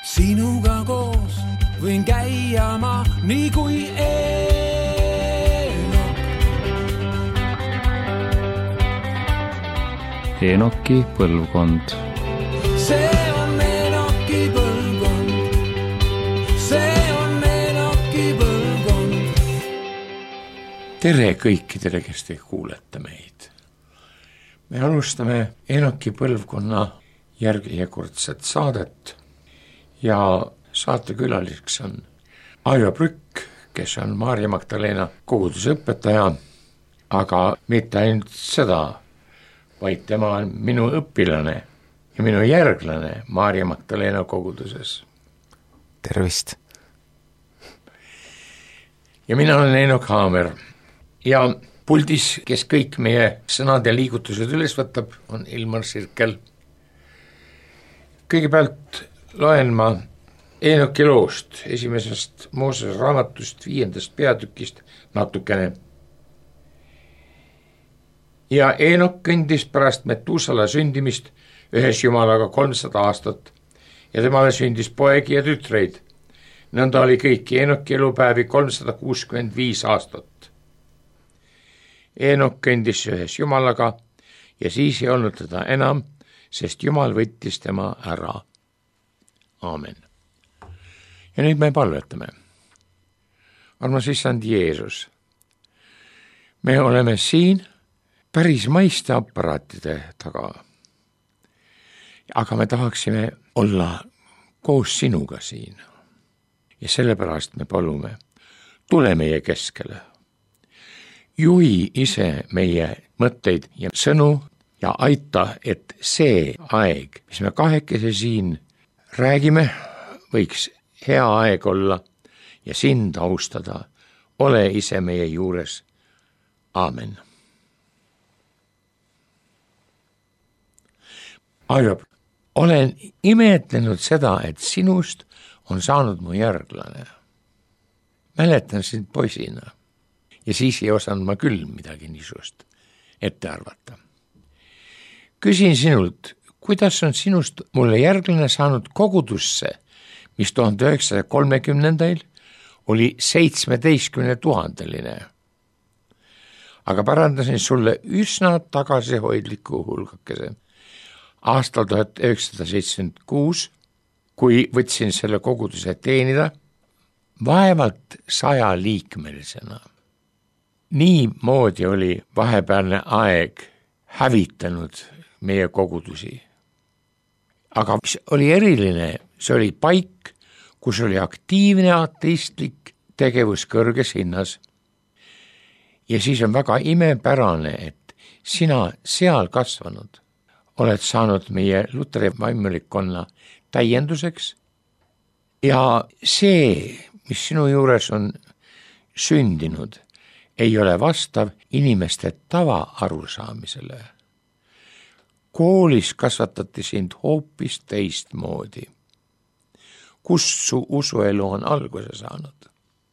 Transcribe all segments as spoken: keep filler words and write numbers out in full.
Sinuga koos võin käia ma nii kui Eenok. Eenoki põlvkond. See on Eenoki põlvkond. See on Eenoki põlvkond. Tere kõikidele, kes te kuulete meid. Me alustame Eenoki põlvkonna järjekordset saadet ja saatekülaliseks on Aivar Prükk, kes on Maarja Magdalena koguduse õpetaja, aga mitte ainult seda, vaid tema on minu õpilane ja minu järglane Maarja Magdalena koguduses. Tervist! Ja mina olen Eenok Haamer ja puldis, kes kõik meie sõnad ja liigutused üles võtab, on Ilmar Sirkel. Kõigepealt loen ma Eenoki loost, esimesest Moosese raamatust, viiendast peatükist natukene. Ja Eenok kõndis pärast Metusala sündimist ühes Jumalaga kolmsada aastat ja temale sündis poegi ja tütreid. Nõnda oli kõiki Eenoki elupäevi kolmsada kuuskümmend viis aastat. Eenok kõndis ühes Jumalaga ja siis ei olnud teda enam, sest Jumal võttis tema ära. Aamen. Ja nüüd me palvetame. Armas issand Jeesus, me oleme siin päris maiste aparaatide taga. Aga me tahaksime olla koos sinuga siin. Ja sellepärast me palume, tule meie keskele. Juhi ise meie mõtteid ja sõnu ja aita, et see aeg, mis me kahekesi siin räägime, võiks hea aeg olla ja sind austada. Ole ise meie juures. Aamen. Aivar, olen imetlenud seda, et sinust on saanud mu järglane. Mäletan sind poisina ja siis ei osanud ma küll midagi niisust ette arvata. Küsin sinult, kuidas on sinust mulle järglane saanud kogudusse, mis tuhande üheksasaja kolmekümnendail oli seitsmeteistkümne tuhandeline. Aga parandasin sulle üsna tagasihoidliku hulgakese. Aastal tuhat üheksasada seitsekümmend kuus, kui võtsin selle koguduse teenida, vaevalt saja liikmelisena. Nii moodi oli vahepealne aeg hävitanud meie kogudusi. Aga mis oli eriline, see oli paik, kus oli aktiivne ateistlik tegevus kõrges hinnas. Ja siis on väga imepärane, et sina seal kasvanud oled saanud meie Luteri vaimulikkonna täienduseks ja see, mis sinu juures on sündinud, ei ole vastav inimeste tava arusaamisele. Koolis kasvatati sind hoopis teistmoodi. Kust su usuelu on alguse saanud?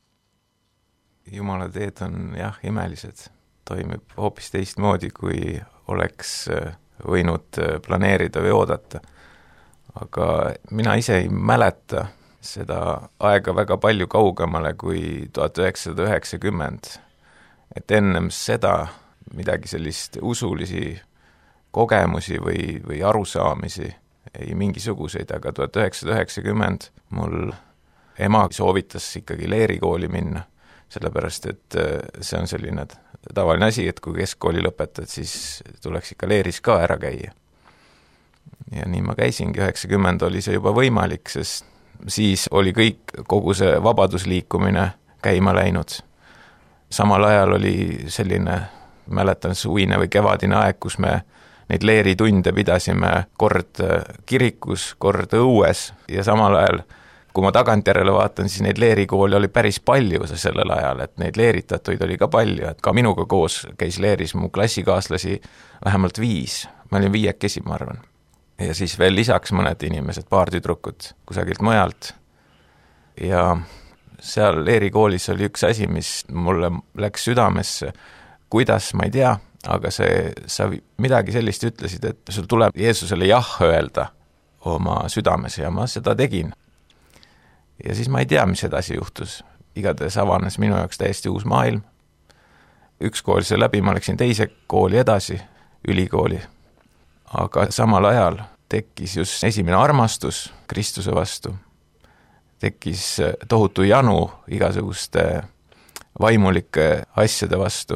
Jumala teed on jah imelised. Toimib hoopis teistmoodi, kui oleks võinud planeerida või oodata. Aga mina ise ei mäleta seda aega väga palju kaugemale kui tuhat üheksasada üheksakümmend. Et ennem seda midagi sellist usulisi kogemusi või, või arusaamisi, ei mingisuguseid, aga tuhat üheksasada üheksakümmend mul ema soovitas ikkagi leerikooli minna, sellepärast et see on selline tavaline asi, et kui keskkooli lõpetad, siis tuleks ikka leeris ka ära käia. Ja nii ma käisingi, üheksakümmend oli see juba võimalik, sest siis oli kõik, kogu see vabadusliikumine käima läinud. Samal ajal oli selline, mäletan, suvine või kevadine aeg, kus me neid leeritunde pidasime kord kirikus, kord õues ja samal ajal, kui ma tagantjärele vaatan, siis neid leerikooli oli päris palju sellel ajal, et neid leeritatuid oli ka palju, et ka minuga koos käis leeris mu klassikaaslasi vähemalt viis, ma olin viiekesi, ma arvan. Ja siis veel lisaks mõned inimesed, paar tüdrukut kusagilt mujalt ja seal leerikoolis oli üks asi, mis mulle läks südamesse, kuidas, ma ei tea, aga see, sa midagi sellist ütlesid, et sul tuleb Jeesusele jah öelda oma südames ja ma seda tegin. ja siis ma ei tea, mis edasi juhtus. Igatahes avanes minu jaoks täiesti uus maailm. Üks kool see läbi, ma läksin teise kooli edasi, ülikooli. Aga samal ajal tekkis just esimene armastus Kristuse vastu. Tekkis tohutu janu igasuguste vaimulike asjade vastu.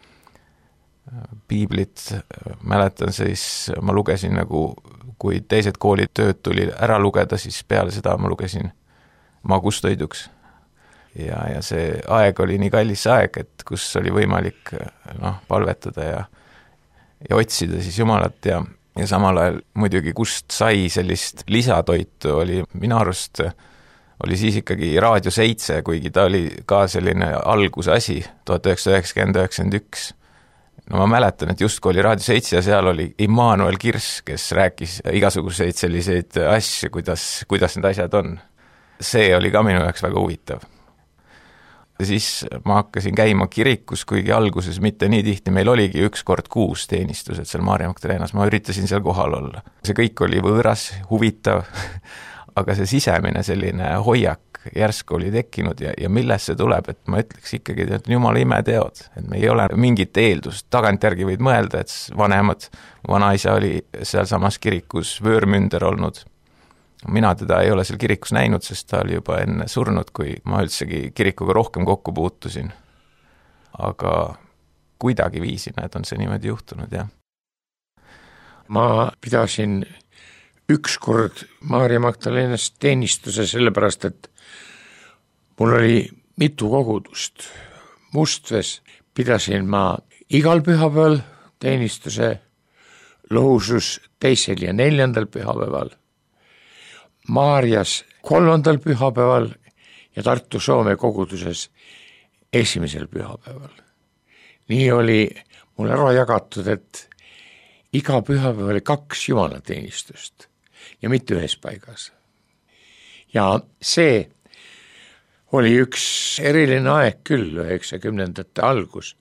Piiblit, mäletan siis, ma lugesin nagu, kui teised koolid tööd tuli ära lugeda, siis peale seda ma lugesin magustoiduks. Ja, ja see aeg oli nii kallis aeg, et kus oli võimalik noh, palvetada ja, ja otsida siis Jumalat ja, ja samal ajal muidugi kust sai sellist lisatoitu oli minu arust oli siis ikkagi Raadio seitse, kuigi ta oli ka selline alguse asi, tuhat üheksasada üheksakümmend üheksakümmend üks. No ma mäletan, et justkui oli Raadio seitse ja seal oli Immanuel Kirss, kes rääkis igasuguseid selliseid asju, kuidas, kuidas need asjad on. See oli ka minu jaoks väga huvitav. Ja siis ma hakkasin käima kirikus, kuigi alguses mitte nii tihti, meil oligi üks kord kuus teenistused seal Maarja Magdalenas, ma üritasin seal kohal olla. See kõik oli võõras, huvitav, aga see sisemine selline hoiak järsku oli tekkinud ja, ja millest see tuleb, et ma ütleks ikkagi, et Jumala imeteod, et me ei ole mingit eeldust, tagantjärgi võid mõelda, et vanemad, vanaisa oli seal samas kirikus vöörmünder olnud. Mina teda ei ole seal kirikus näinud, sest ta oli juba enne surnud, kui ma üldsegi kirikuga rohkem kokku puutusin. Aga kuidagi viisin, et on see niimoodi juhtunud, jah. Ma pidasin ükskord Maarja Magdalenas teenistuse sellepärast, et mul oli mitu kogudust. Mustves pidasin ma igal pühapäeval teenistuse, Lohusus teisel ja neljandal pühapäeval, Maarjas kolmandal pühapäeval ja Tartu Soome koguduses esimesel pühapäeval. Nii oli mul ära jagatud, et iga pühapäev oli kaks jumalateenistust ja mitte ühes paigas. Ja see oli üks eriline aeg küll, üheksakümnendate algus.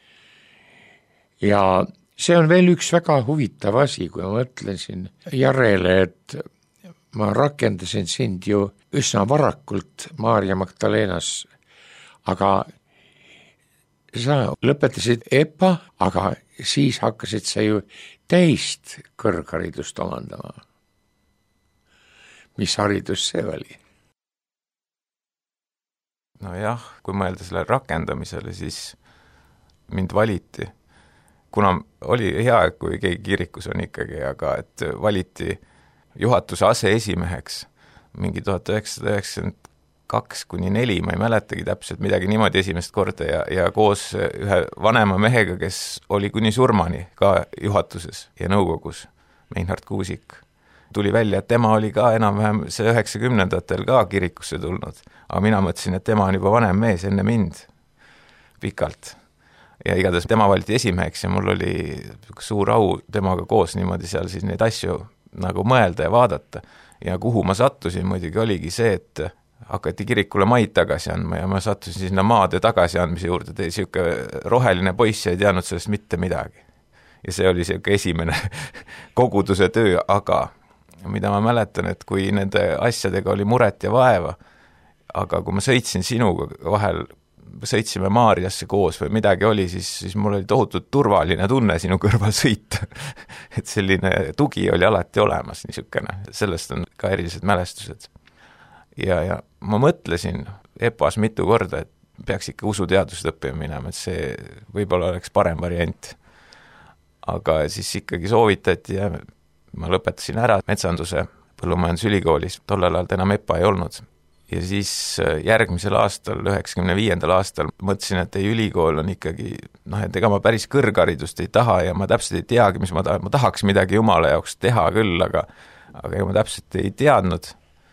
Ja see on veel üks väga huvitav asi, kui ma mõtlesin järele, et ma rakendasin sind ju üsna varakult Maarja Magdalenas, aga sa lõpetasid E P A, aga siis hakkasid sa ju teist kõrgharidust omandama. Mis haridus see oli? No jah, kui mõelda selle rakendamisele, siis mind valiti. Kuna oli hea, kui keegi kirikus on ikkagi, aga et valiti juhatuse aseesimeheks mingi tuhat üheksasada üheksakümmend kaks kuni neli, ma ei mäletagi täpselt midagi niimoodi esimest korda ja, ja koos ühe vanema mehega, kes oli kuni surmani ka juhatuses ja nõukogus, Meinhard Kuusik. Tuli välja, et tema oli ka enam-vähem see üheksakümnendatel ka kirikusse tulnud, aga mina mõtlesin, et tema on juba vanem mees enne mind pikalt. Ja igatahes tema valiti esimeheks ja mul oli suur au temaga koos niimoodi seal siis neid asju nagu mõelda ja vaadata. Ja kuhu ma sattusin muidugi oligi see, et hakati kirikule maid tagasi andma ja ma sattusin sinna maade tagasi andmise juurde, tei siuke roheline poiss ei teadnud sellest mitte midagi. Ja see oli siuke esimene koguduse töö, aga mida ma mäletan, et kui nende asjadega oli muret ja vaeva, aga kui ma sõitsin sinuga vahel, sõitsime Maarjasse koos või midagi oli, siis, siis mul oli tohutult turvaline tunne sinu kõrval sõita. Et selline tugi oli alati olemas, niisugune. Sellest on ka erilised mälestused. Ja, ja ma mõtlesin E P A-s mitu korda, et peaks ikka usuteadust õppima minema, et see võib-olla oleks parem variant. Aga siis ikkagi soovitati ja ma lõpetasin ära metsanduse põllumajandusülikoolis, tollel ajal enam E P A ei olnud. Ja siis järgmisel aastal, üheksakümne viiendal aastal mõtlesin, et ei ülikool on ikkagi, noh, et ega ma päris kõrgharidust ei taha ja ma täpselt ei teagi, mis ma tahan, ma tahaks midagi Jumala jaoks teha küll, aga, aga ma täpselt ei teadnud.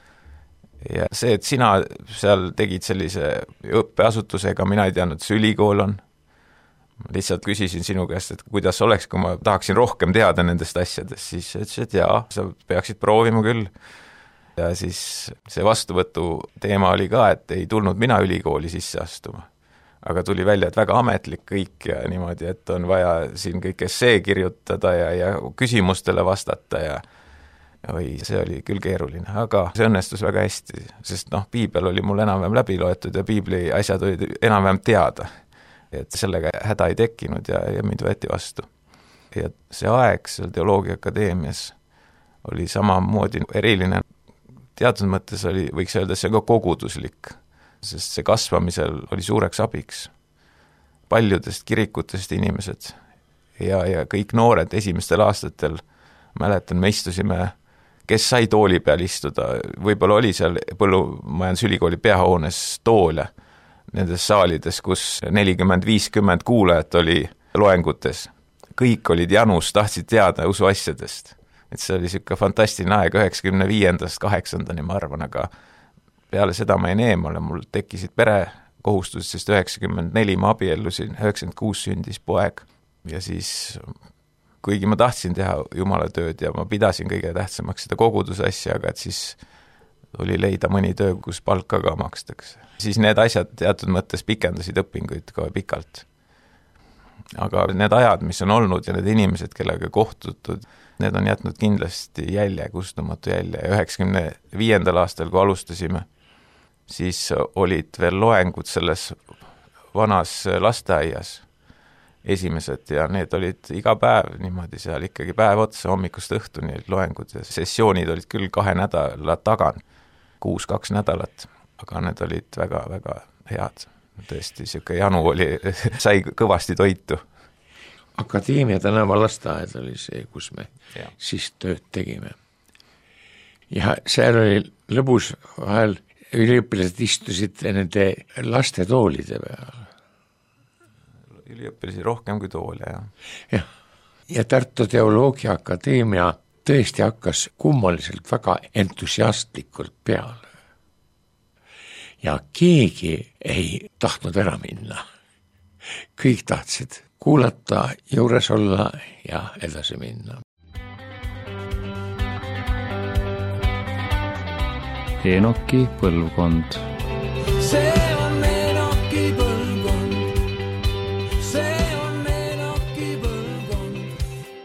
Ja see, et sina seal tegid sellise õppeasutusega, mina ei teadnud, see ülikool on. Ma lihtsalt küsisin sinu käest, et kuidas oleks, kui ma tahaksin rohkem teada nendest asjadest, siis ütles, et jaa, sa peaksid proovima küll. Ja siis see vastuvõtu teema oli ka, et ei tulnud mina ülikooli sisse astuma. Aga tuli välja, et väga ametlik kõik ja niimoodi, et on vaja siin kõik essee kirjutada ja, ja küsimustele vastata ja oi, see oli küll keeruline, aga see õnnestus väga hästi, sest noh, piibel oli mul enam-vähem läbi loetud ja piibli asjad olid enam-vähem teada. Et sellega häda ei tekkinud ja, ja mind võeti vastu. Ja see aeg seal Teoloogia Akadeemias oli samamoodi eriline. Teatud mõttes oli, võiks öelda, see ka koguduslik, sest see kasvamisel oli suureks abiks. Paljudest kirikutest inimesed ja, ja kõik noored esimestel aastatel, mäletan, me istusime, kes sai tooli peal istuda, võib-olla oli seal Põllumajandusülikooli peahoones toole, nendes saalides, kus nelikümmend viiskümmend kuulajat oli loengutes. Kõik olid janus, tahtsid teada usuasjadest. Et see oli siuke fantastiline aeg üheksakümne viiendast kaheksandani, ma arvan, aga peale seda ma jäin eemale, mul tekkisid perekohustused, sest üheksakümmend neli ma abiellusin, üheksakümmend kuus sündis poeg. Ja siis, kuigi ma tahtsin teha Jumala tööd ja ma pidasin kõige tähtsamaks seda koguduse asja, aga et siis oli leida mõni töö, kus palka ka makstakse. Siis need asjad teatud mõttes pikendasid õpinguid ka pikalt. Aga need ajad, mis on olnud ja need inimesed, kellega kohtutud, need on jätnud kindlasti jälje, kustumatu jälje. Ja üheksakümne viiendal aastal, kui alustasime, siis olid veel loengud selles vanas lasteaias esimesed ja need olid iga päev niimoodi seal ikkagi päev otsa, hommikust õhtuni olid loengud ja sessioonid olid küll kahe nädala tagan, kuus, kaks nädalat, aga need olid väga-väga head. Tõesti, siuke janu oli, sai kõvasti toitu. Akadeemia tänava lasteaed oli see, kus me ja. Siis tööd tegime. Ja seal oli lõbus vahel üliõpilased istusid nende lastetoolide peal. Üliõpilasi rohkem kui toole, jah. Ja. ja Tartu Teoloogia Akadeemia tõesti hakkas kummaliselt väga entusiastlikult peale. Ja keegi ei tahtnud ära minna. Kõik tahtsid kuulata, juures olla ja edasi minna. Enoki põlvkond. See on Enoki põlvkond. See on Enoki põlvkond.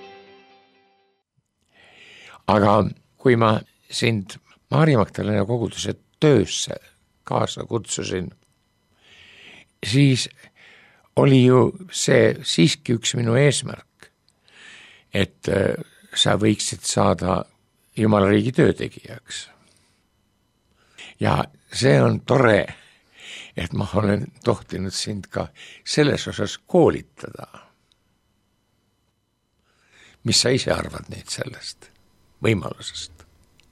Aga kui ma sind Maarja Magdalena koguduse töösse kaasa kutsusin, siis oli ju see siiski üks minu eesmärk, et sa võiksid saada Jumala riigi töötegijaks. Ja see on tore, et ma olen tohtinud sind ka selles osas koolitada. Mis sa ise arvad neid sellest võimalusest?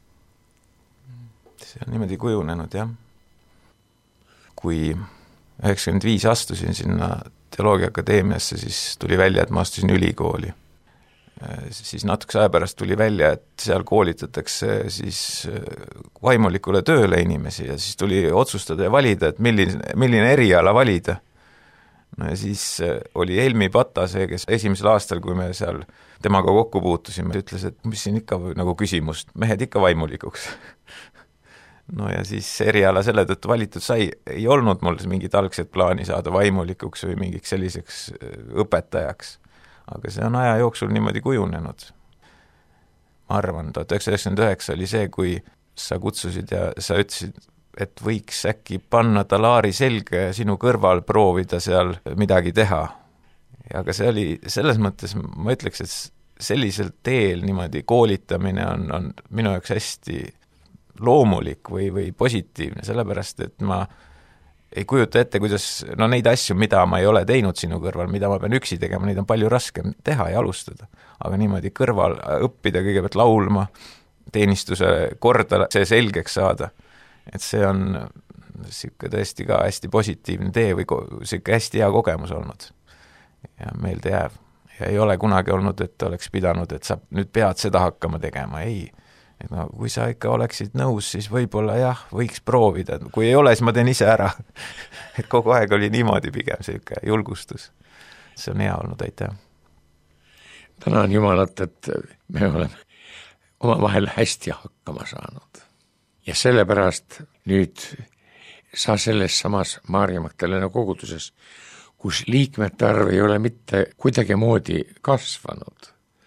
See on niimoodi kujunenud, jah. Kui üheksakümmend viis astusin sinna Teoloogia Akadeemiasse, siis tuli välja, et ma astusin ülikooli. Siis natukese aja pärast tuli välja, et seal koolitatakse siis vaimulikule tööle inimesi ja siis tuli otsustada ja valida, et milline, milline eriala valida. No ja siis oli Helmi Pata see, kes esimesel aastal, kui me seal temaga kokku puutusime, ütles, et mis siin ikka nagu küsimust, mehed ikka vaimulikuks. No ja siis eriala selle tõttu valitud sai, ei olnud mul mingit algset plaani saada vaimulikuks või mingiks selliseks õpetajaks. Aga see on aja jooksul niimoodi kujunenud. Ma arvan, tuhat üheksasada üheksakümmend üheksa oli see, kui sa kutsusid ja sa ütlesid, et võiks äkki panna talaari selga ja sinu kõrval proovida seal midagi teha. Ja aga see oli selles mõttes, ma ütleks, et sellisel teel niimoodi koolitamine on, on minu jaoks hästi loomulik või, või positiivne, sellepärast, et ma ei kujuta ette, kuidas, no neid asju, mida ma ei ole teinud sinu kõrval, mida ma pean üksi tegema, neid on palju raskem teha ja alustada. Aga niimoodi kõrval õppida kõigepealt laulma, teenistuse korda see selgeks saada, et see on siuke tõesti ka hästi positiivne tee või siuke hästi hea kogemus olnud. Ja meelde jääb. Ja ei ole kunagi olnud, et oleks pidanud, et sa nüüd pead seda hakkama tegema, ei. Et no, kui sa ikka oleksid nõus, siis võib-olla jah, võiks proovida. Kui ei ole, siis ma teen ise ära. Et kogu aeg oli niimoodi pigem selline julgustus. See on hea olnud, aitäh. Tänan Jumalat, et me oleme oma vahel hästi hakkama saanud. Ja sellepärast nüüd sa selles samas Maarja Magdalena koguduses, kus liikmete arv ei ole mitte kuidagi moodi kasvanud,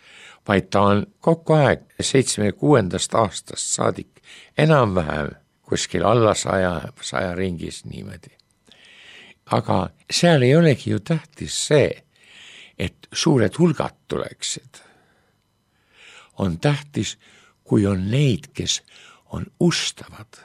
vaid ta on kokku aeg seitsmekümne kuuendast aastast saadik enam-vähem kuskil alla saja, saja ringis niimoodi. Aga seal ei olegi ju tähtis see, et suured hulgad tuleksid. On tähtis, kui on neid, kes on ustavad,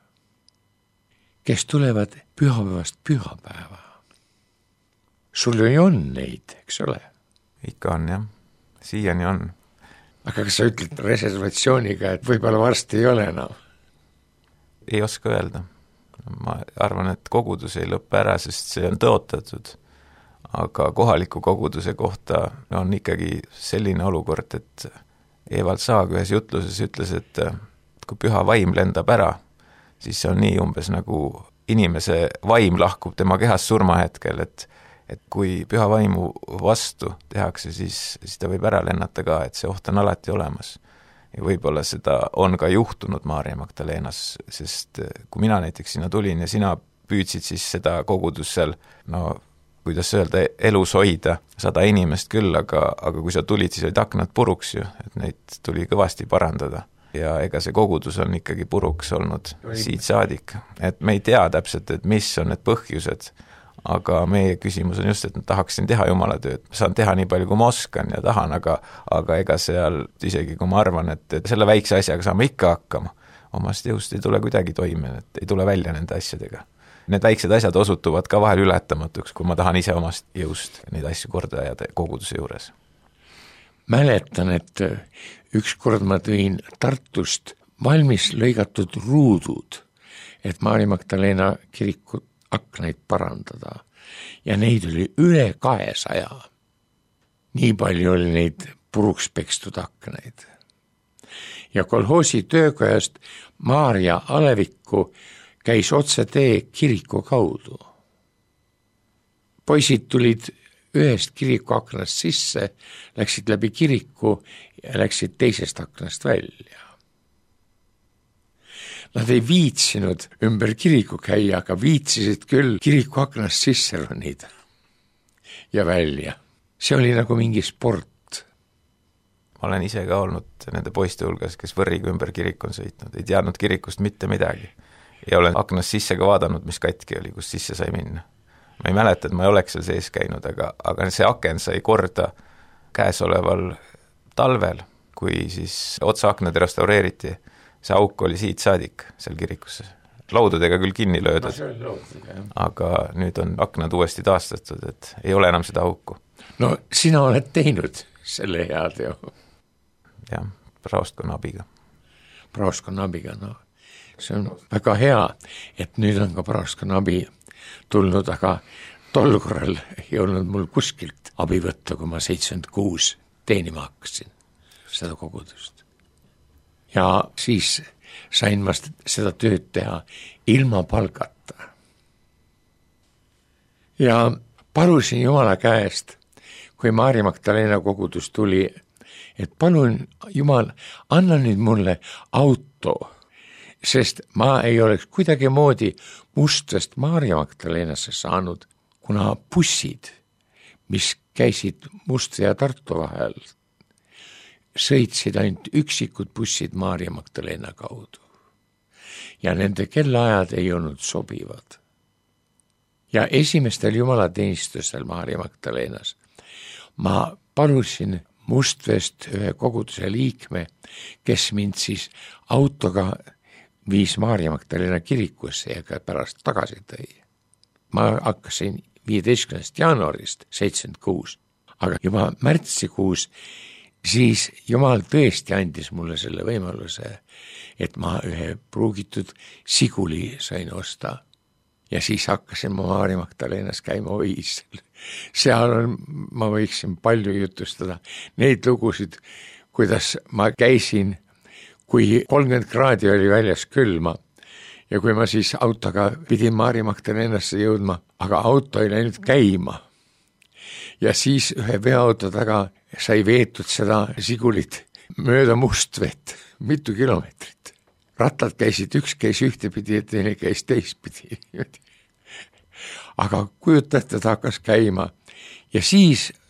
kes tulevad pühapäevast pühapäeva. Sul ju on neid, eks ole? Ikka on, jah. Siiani on. Aga kas sa ütled reservatsiooniga, et võib-olla varsti ei ole enam? Ei oska öelda. Ma arvan, et kogudus ei lõppe ära, sest see on tõotatud. Aga kohaliku koguduse kohta on ikkagi selline olukord, et Evald Saag ühes jutluses ütles, et kui püha vaim lendab ära, siis see on nii umbes nagu inimese vaim lahkub tema kehast surmahetkel, et et kui püha vaimu vastu tehakse, siis, siis ta võib ära lennata ka, et see oht on alati olemas. Ja võib-olla seda on ka juhtunud Maarja Magdalenas, sest kui mina näiteks sinna tulin ja sina püüdsid siis seda kogudus seal, no kuidas öelda, elus hoida sada inimest küll, aga, aga kui sa tulid, siis olid aknad puruks ju, et neid tuli kõvasti parandada. Ja ega see kogudus on ikkagi puruks olnud siit saadik. Et me ei tea täpselt, et mis on need põhjused, aga meie küsimus on just, et ma tahaksin teha Jumala tööd. Ma saan teha nii palju, kui ma oskan ja tahan, aga, aga ega seal isegi, kui ma arvan, et, et selle väikse asjaga saame ikka hakkama, omast jõust ei tule kuidagi toime, et ei tule välja nende asjadega. Need väiksed asjad osutuvad ka vahel ületamatuks, kui ma tahan ise omast jõust neid asju korda ajada koguduse juures. Mäletan, et üks kord ma tõin Tartust valmis lõigatud ruudud, et Maarja Magdalena kiriku aknaid parandada ja neid oli üle kahesaja. Nii palju oli neid puruks pekstud aknaid. Ja kolhoosi töökojast Maarja Alevikku käis otse tee kiriku kaudu. Poisid tulid ühest kiriku aknast sisse, läksid läbi kiriku ja läksid teisest aknast välja. Nad ei viitsinud ümber kiriku käia, aga viitsisid küll kiriku aknast sisse ronida ja välja. See oli nagu mingi sport. Ma olen ise ka olnud nende poiste hulgas, kes võrriga ümber kirik on sõitnud. Ei teadnud kirikust mitte midagi. Ja olen aknast sisse ka vaadanud, mis katki oli, kus sisse sai minna. Ma ei mäleta, et ma ei oleks seal sees käinud, aga, aga see aken sai korda käesoleval talvel, kui siis otsaaknad restaureeriti. See auk oli siit saadik seal kirikusse. Laudadega küll kinni löödud, no, aga nüüd on aknad uuesti taastatud, et ei ole enam seda auku. No sina oled teinud selle hea teo. Jah, praostkonna abiga. Praostkonna abiga, no see on väga hea, et nüüd on ka praostkonna abi tulnud, aga tol korral ei olnud mul kuskilt abi võtta, kui ma seitsekümmend kuus teenima hakkasin seda kogudust. Ja siis sain ma seda tööd teha ilma palgata. Ja palusin Jumala käest, kui Maarja Magdalena kogudus tuli, et palun Jumal, anna nüüd mulle auto, sest ma ei oleks kuidagi moodi Mustvest Maarja Magdalenasse saanud, kuna bussid, mis käisid Mustvee ja Tartu vahel, sõitsid ainult üksikud bussid Maarja Magdalena kaudu. Ja nende kellaajad ei olnud sobivad. Ja esimestel jumalateenistustel Maarja Magdalenas ma palusin Mustveest ühe koguduse liikme, kes mind siis autoga viis Maarja Magdalena kirikusse ja ka pärast tagasi tõi. Ma hakkasin viieteistkümnendast jaanuarist seitsekümmend kuus, aga juba märtsikuus siis Jumal tõesti andis mulle selle võimaluse, et ma ühe pruugitud siguli sain osta. Ja siis hakkasin ma Maarja Magdalenas käima oisel. Seal on, ma võiksin palju jutustada neid lugusid, kuidas ma käisin, kui kolmkümmend kraadi oli väljas külma ja kui ma siis autoga pidin Maarja Magdalenasse jõudma, aga auto ei läinud käima. Ja siis ühe veoauto taga sai veetud seda sigulit mööda Mustveed, mitu kilomeetrit. Rattad käisid, üks käis ühtepidi ja teine käis teistpidi. Aga kujutate, ta hakkas käima ja siis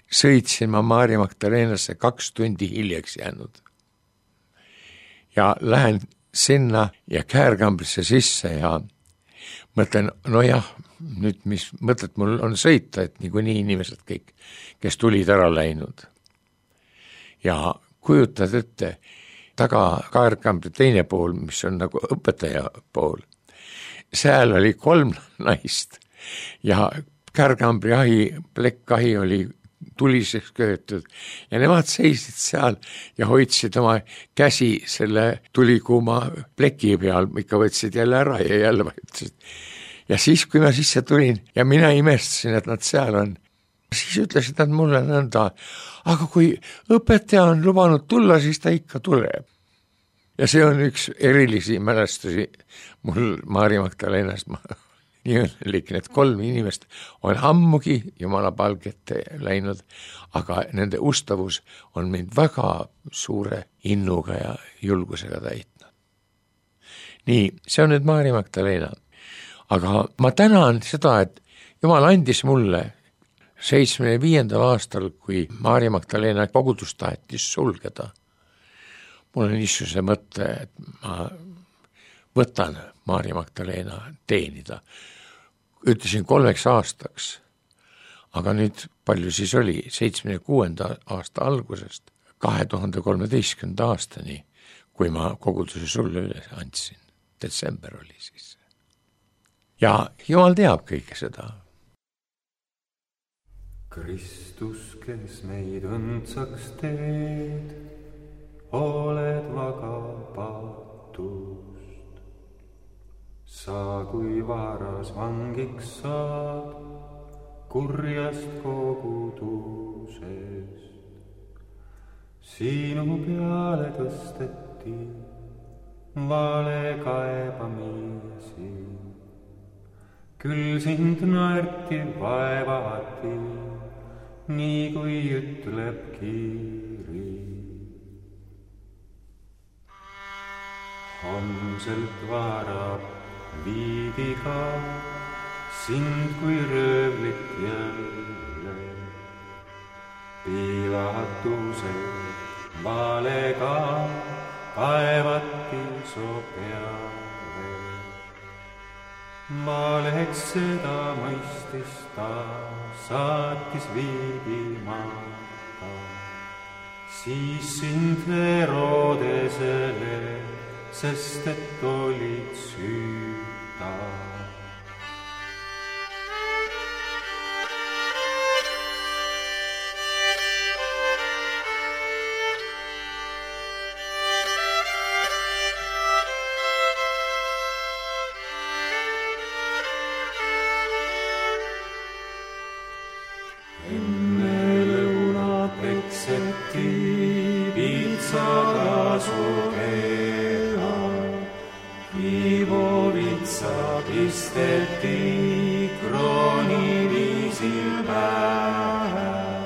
sõitsin ma Maarja Magdalenasse kaks tundi hiljaks jäänud. Ja lähen sinna ja käärkambrisse sisse ja mõtlen, no jah, nüüd mis mõtlet mul on sõita, et niikuinii inimesed kõik, kes tulid ära läinud. Ja kujutad ette, taga käärkambri teine pool, mis on nagu õpetaja pool, seal oli kolm naist ja käärkambri ahi, plekkahi oli tuliseks köötud ja nemad seisid seal ja hoidsid oma käsi selle tulikuuma pleki peal, ikka võtsid jälle ära ja jälle võtsid. Ja siis, kui ma sisse tulin ja mina imestasin, et nad seal on, siis ütlesid nad mulle nõnda, aga kui õpetaja on lubanud tulla, siis ta ikka tuleb. Ja see on üks erilisi mälestusi mul Maarja Magdalenast. Ma nii õnnelik, need kolm inimest on ammugi Jumala palgete läinud, aga nende ustavus on mind väga suure innuga ja julgusega täitnud. Nii, see on nüüd Maarja Magdalena. Aga ma tänan seda, et Jumal andis mulle seitsmekümne viiendal aastal, kui Maarja Magdalena kogudus tahtis sulgeda. Mul on niisuguse mõtte, et ma võtan Maarja Magdalena teenida. Ütlesin kolmeks aastaks, aga nüüd palju siis oli, seitsmekümne kuuenda aasta algusest kahe tuhande kolmeteistkümnenda aastani, kui ma koguduse sulle üles andsin. Detsember oli siis. Ja Jumal teab kõike seda. Kristus, kes meid õndsaks teed, oled vagabatust. Sa kui varas vangiks saad kurjast kogudusest. Sinu peale tõsteti vale kaebamisi. Küll sind naerti, vaevati, nii kui ütleb kiri. Homselt varab viidiga sind kui röövlit jälle. Piilatusel valega kaevati su peale. Valeks seda mõistis ta, saatis viidimata. Siis sind Herodesele, sest et olid süüta. Pisteti krooni viisil päev,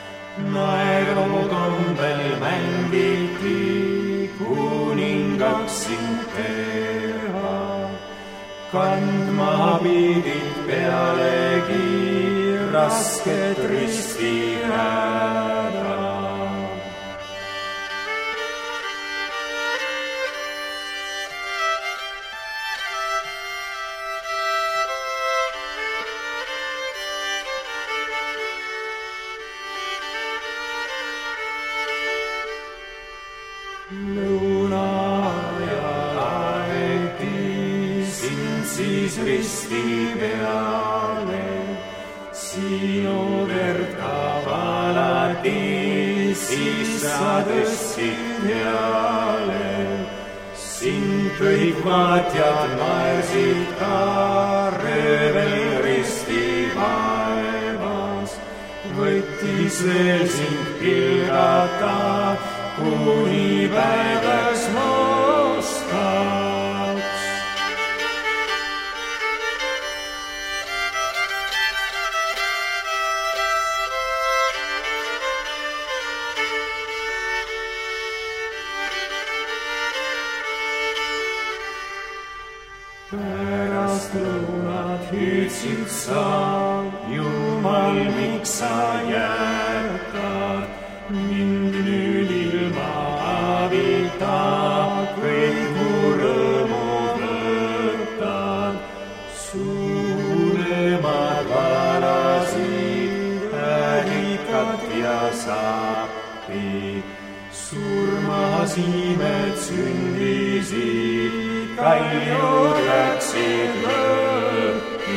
naerukombel mängiti kuningaks sind teha. Kandma pidid pealegi rasket risti häda. Siis risti peale, sinu verd kavalati, siis sa tõstsid peale. Sind kõik vaatjad naersid ka röövel risti vaevas. Võttis veel sind pilgata, kuni päevaks mostaks. Pärast lõunad hüüdsid sa, Jumal, miks sa jääd mind nüüd ilma abita, kõik mu rõõmud lõptad. Suuremad varasid, äärikat ja saapi, surmasimed sündisid, kaljud läksid lõppi.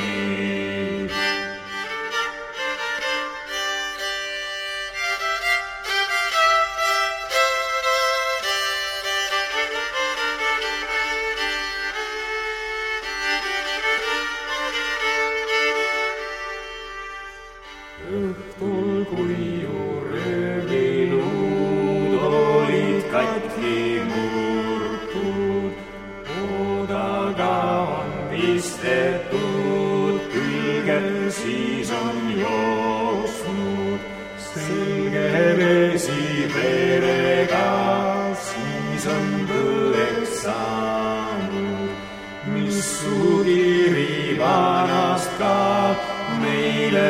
Õhtul kui röögiluud olid katki murtud, oodaga on pistetud, külged siis on jooksnud, selge vesi verega, siis on põleks saanud, mis su kiri vanast ka meile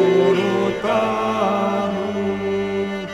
kuulutanud.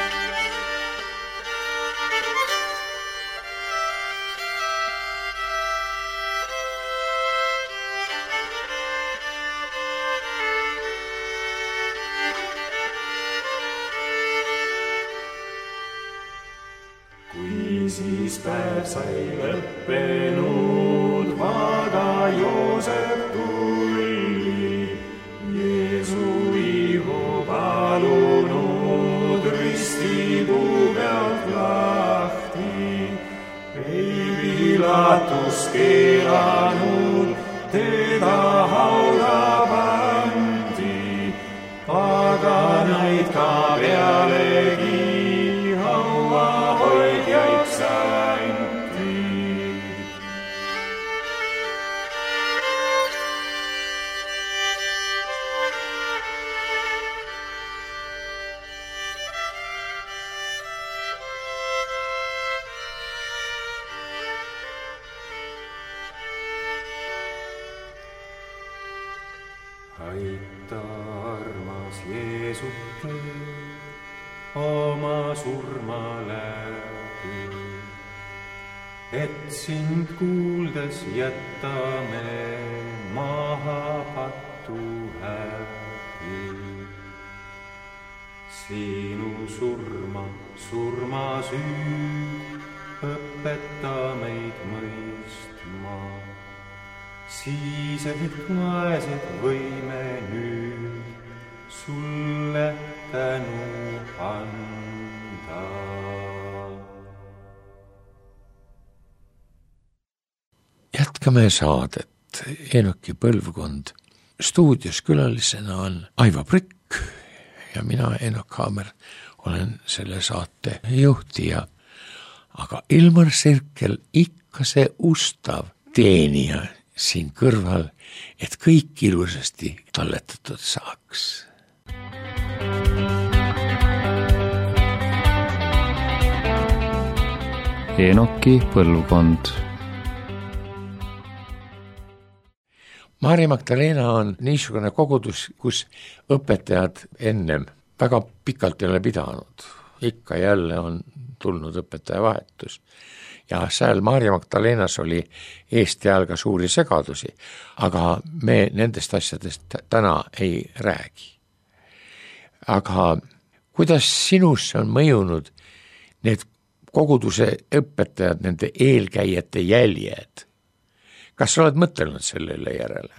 Kui siis päev sai lõppenud, vaga Joosep tuli, Jeesu ihu palunud, ristipuu pealt lahti. Ei Pilatus keelanud, teda hauda pandi, paganaid ka pealegi hauahoidjaid santi. Aita armas Jeesuke oma surma läbi, et sind kuuldes jätame maha patu häbi. Sinu surma, surma süüd, õpeta meid mõistma, siis ehk vaesed võime nüüd sulle tänu anda. Jätkame saadet Eenoki põlvkond. Stuudios külalisena on Aivo Prikk ja mina, Eenok Haamer, olen selle saate juhtija. Aga Ilmar Sirkel ikka see ustav teenija siin kõrval, et kõik ilusasti talletatud saaks. Eenoki põlvkond. Maarja Magdalena on niisugune kogudus, kus õpetajad ennem väga pikalt ei ole pidanud. Ikka jälle on tulnud õpetaja vahetus. Ja seal Maarja Magdalenas oli Eesti ajal ka suuri segadusi, aga me nendest asjadest täna ei räägi. Aga kuidas sinusse on mõjunud need koguduse õpetajad, nende eelkäijate jäljed? Kas sa oled mõtelnud selle üle järele?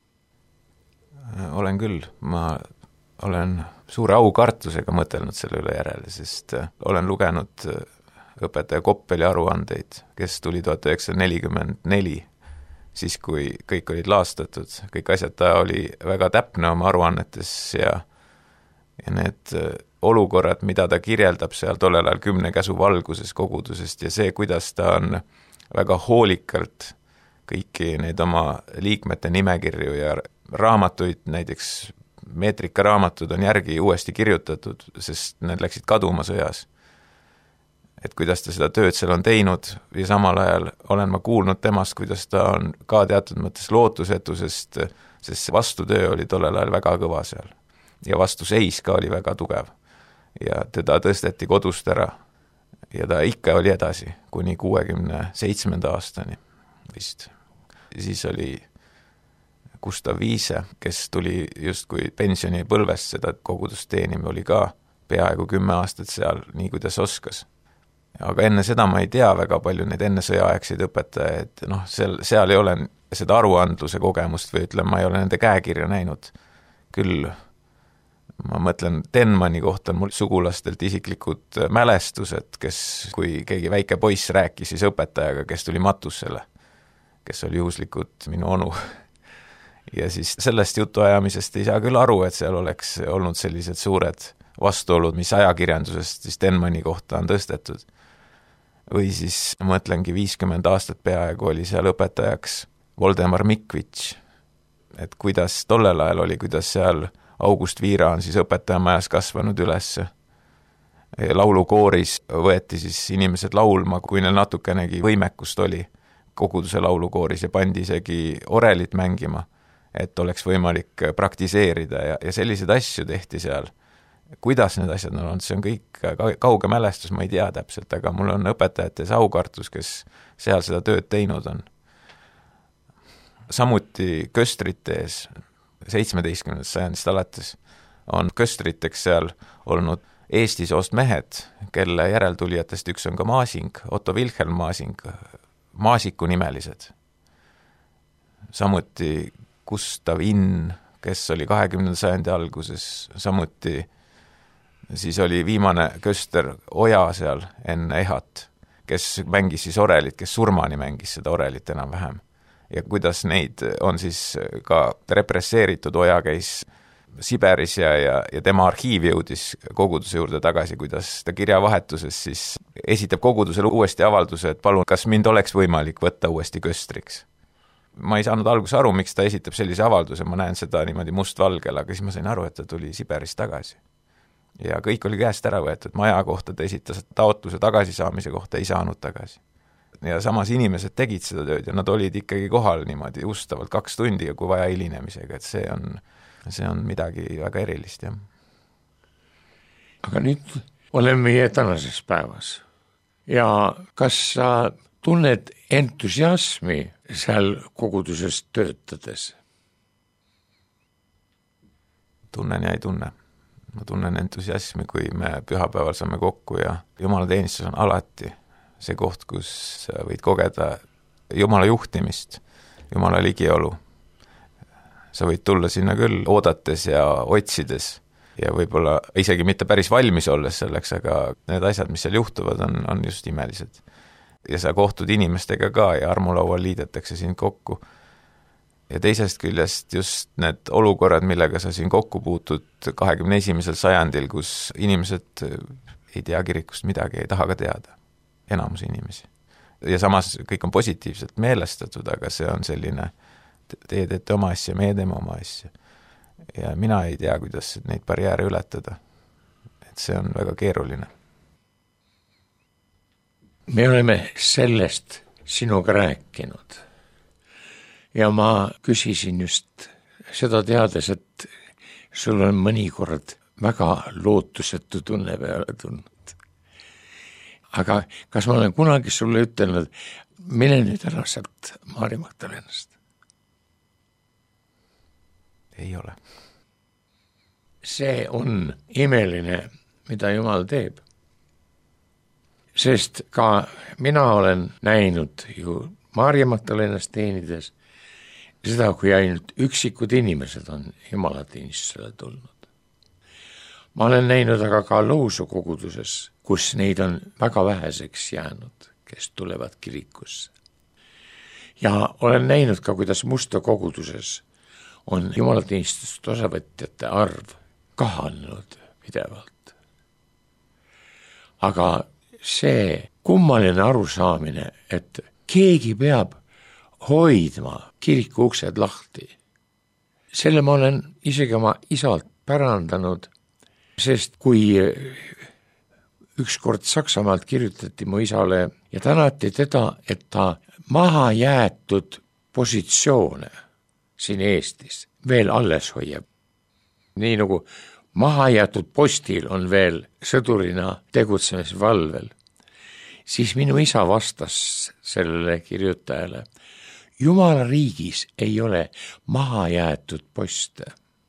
Olen küll, ma olen suure aukartusega mõtelnud selle üle järele, sest olen lugenud õpetaja Koppeli aruandeid, kes tuli tuhat üheksasada nelikümmend neli, siis kui kõik olid laastatud, kõik asjad, ta oli väga täpne oma aruannetes ja, ja need olukorrad, mida ta kirjeldab seal tollel ajal kümne käsu valguses kogudusest ja see, kuidas ta on väga hoolikalt kõiki neid oma liikmete nimekirju ja raamatuid, näiteks meetrikaraamatud on järgi uuesti kirjutatud, sest need läksid kaduma sõjas. Et kuidas ta seda tööd seal on teinud ja samal ajal olen ma kuulnud temast, kuidas ta on ka teatud mõttes lootusetu, sest, sest vastutöö oli tollel ajal väga kõva seal ja vastuseis ka oli väga tugev. ja teda tõsteti kodust ära ja ta ikka oli edasi kuni kuuekümne seitsmenda aastani vist. Siis oli Gustav Wiese, kes tuli justkui pensionipõlvest seda kogudust teenima, oli ka peaaegu kümme aastat seal, nii kuidas oskas. Aga enne seda ma ei tea väga palju neid enne sõjaaegseid õpetajaid, noh, seal, seal ei ole seda aruandluse kogemust või ütleme, ma ei ole nende käekirja näinud. Küll ma mõtlen, Denmani kohta on mul sugulastelt isiklikud mälestused, kes, kui keegi väike poiss rääkis siis õpetajaga, kes tuli matusele, kes oli juhuslikult minu onu. Ja siis sellest jutuajamisest ei saa küll aru, et seal oleks olnud sellised suured vastuolud, mis ajakirjandusest siis Denmani kohta on tõstetud. Või siis mõtlengi viiskümmend aastat peaaegu oli seal õpetajaks Voldemar Mikvitš, et kuidas tollel ajal oli, kuidas seal August Viira on siis õpetajamajas kasvanud ülesse. Laulukooris võeti siis inimesed laulma, kui neil natukenegi võimekust oli koguduse laulukooris ja pandi isegi orelit mängima, et oleks võimalik praktiseerida ja, ja selliseid asju tehti seal. Kuidas need asjad on olnud, see on kõik kauge mälestus, ma ei tea täpselt, aga mul on õpetajates aukartus, kes seal seda tööd teinud on. Samuti köstrites seitsmeteistkümnendast sajandist alates on köstriteks seal olnud Eesti soost mehed, kelle järeltulijatest üks on ka Maasing, Otto Wilhelm Maasing, Maasiku nimelised. Samuti Gustav Inn, kes oli kahekümnenda sajandi alguses, samuti siis oli viimane köster Oja seal enne Ehat, kes mängis siis orelit, kes surmani mängis seda orelit enam vähem. Ja kuidas neid on siis ka represseeritud, Oja käis Siberis ja, ja, ja tema arhiiv jõudis koguduse juurde tagasi, kuidas ta kirjavahetuses siis esitab kogudusele uuesti avalduse, et palun, kas mind oleks võimalik võtta uuesti köstriks. Ma ei saanud alguses aru, miks ta esitab sellise avalduse, ma näen seda niimoodi mustvalgel, aga siis ma sain aru, et ta tuli Siberist tagasi. Ja kõik oli käest ära võetud, maja kohta ta esitas taotluse tagasisaamise kohta, ei saanud tagasi. Ja samas inimesed tegid seda tööd ja nad olid ikkagi kohal niimoodi ustavalt kaks tundi ja kui vaja hilinemisega, et see on, see on midagi väga erilist, jah. Aga nüüd oleme meie tänases päevas ja kas sa tunned entusiasmi seal koguduses töötades? Tunnen ja ei tunne. Ma tunnen entusiasmi, kui me pühapäeval saame kokku ja Jumala teenistus on alati see koht, kus sa võid kogeda Jumala juhtimist, Jumala ligiolu. Sa võid tulla sinna küll oodates ja otsides ja võib-olla isegi mitte päris valmis olles selleks, aga need asjad, mis seal juhtuvad, on, on just imelised. Ja sa kohtud inimestega ka ja armulaual liidetakse sind kokku. Ja teisest küljest just need olukorrad, millega sa siin kokku puutud kahekümne esimesel sajandil, kus inimesed ei tea kirikust midagi, ei taha ka teada, enamus inimesi. Ja samas kõik on positiivselt meelestatud, aga see on selline, teie teete oma asja, meie teeme oma asja. Ja mina ei tea, kuidas neid barjääre ületada. Et see on väga keeruline. Me oleme sellest sinuga rääkinud. Ja ma küsisin just seda teades, et sul on mõnikord väga lootusetu tunne peale tulnud. Aga kas ma olen kunagi sulle ütelnud, mine nüüd ära sealt Maarja Magdalenast? Ei ole. See on imeline, mida Jumal teeb. Sest ka mina olen näinud ju Maarja Magdalenast teenides seda, kui ainult üksikud inimesed on jumalateenistusele tulnud. Ma olen näinud aga ka Loosu koguduses, kus neid on väga väheseks jäänud, kes tulevad kirikusse. Ja olen näinud ka, kuidas Musta koguduses on jumalateenistust osavõtjate arv kahanenud pidevalt. Aga see kummaline arusaamine, et keegi peab hoidma kiriku uksed lahti. Selle ma olen isegi oma isalt pärandanud, sest kui ükskord Saksamaalt kirjutati mu isale ja tänati teda, et ta maha jäetud positsioone siin Eestis veel alles hoiab. Nii nagu maha jäetud postil on veel sõdurina tegutsemise valvel, siis minu isa vastas sellele kirjutajale, Jumala riigis ei ole maha jäetud poste.